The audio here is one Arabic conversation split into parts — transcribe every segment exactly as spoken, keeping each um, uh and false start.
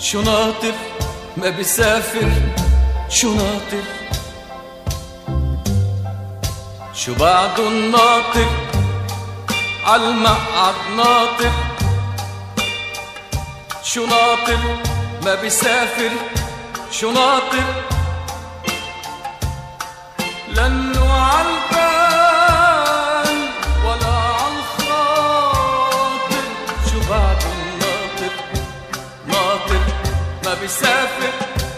شو ناطر ما بيسافر، شو ناطر شو بعده الناطر عالمقعد ناطر، شو ناطر ما بيسافر، شو ناطر لأنه عالبال ولا عالخاطر، شو بعده الناطر ناطر ما بيسافر.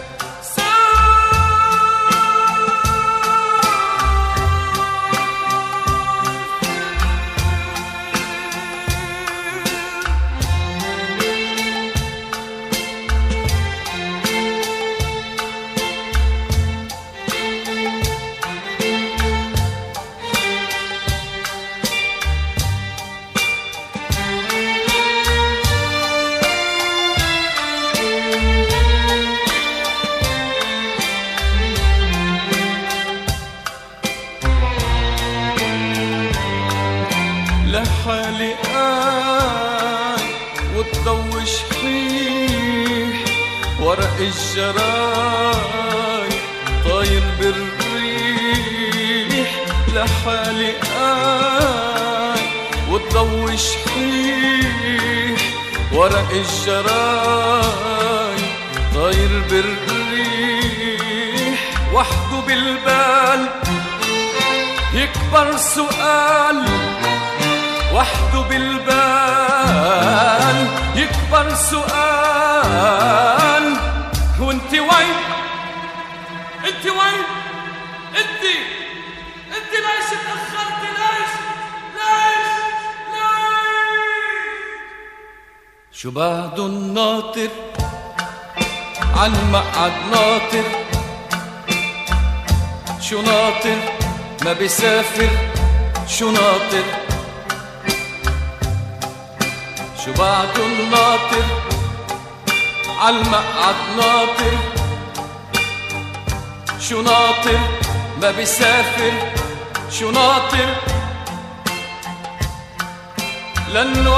لحالي قاعد والضو شحيح، ورق الجرايد طاير بالريح، لحالي قاعد والضو شحيح، ورق الجرايد طاير بالريح، وحده بالبال يكبر سؤال، وحده بالبال يكبر سؤال، وانت وين انت وين انت انت ليش اتأخرت، ليش ليش ليش شو بعده الناطر عالمقعد ناطر، شو ناطر ما بيسافر، شو ناطر شو بعده الناطر عالمقعد ناطر، شو ناطر ما بيسافر، شو ناطر لأنه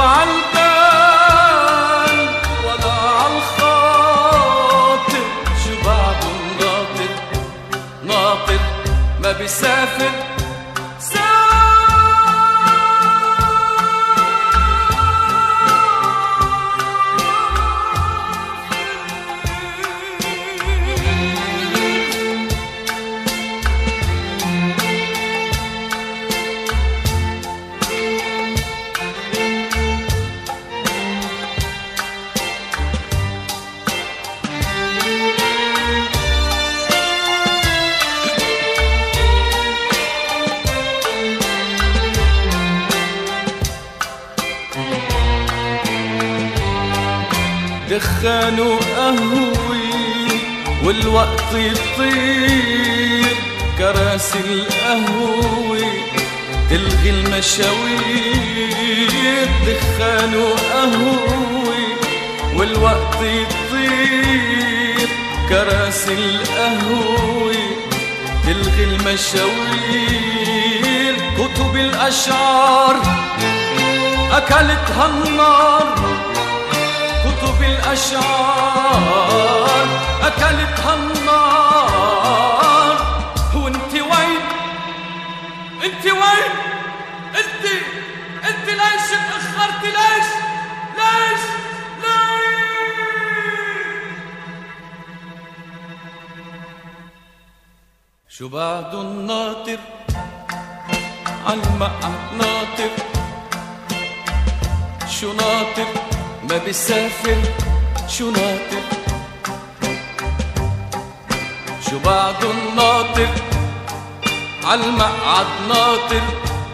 عالبال ولا عالخاطر، شو بعده الناطر ناطر ما بيسافر. دخان وقهوي والوقت يطير، كراسي القهوي تلغي المشاوير، دخان وقهوي والوقت يطير، كراسي القهوي تلغي المشاوير، كتب الأشعار أكلتها النار، كتب الأشعار أكلتها النار، وانت وين انت وين انت انت ليش اتأخرت، ليش ليش ليش شو بعده الناطر عالمقعد ناطر، شو ناطر ما بيسافر، شو ناطر شو بعده الناطر عالمقعد ناطر،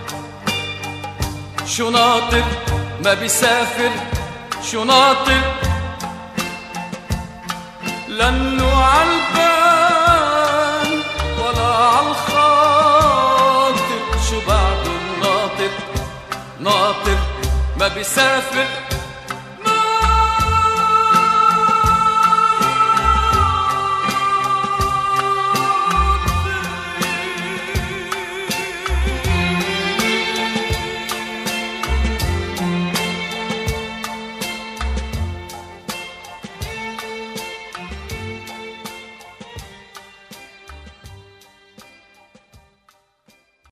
شو ناطر ما بيسافر، شو ناطر لأنه عالبال ولا عالخاطر، شو بعده الناطر ناطر ما بيسافر.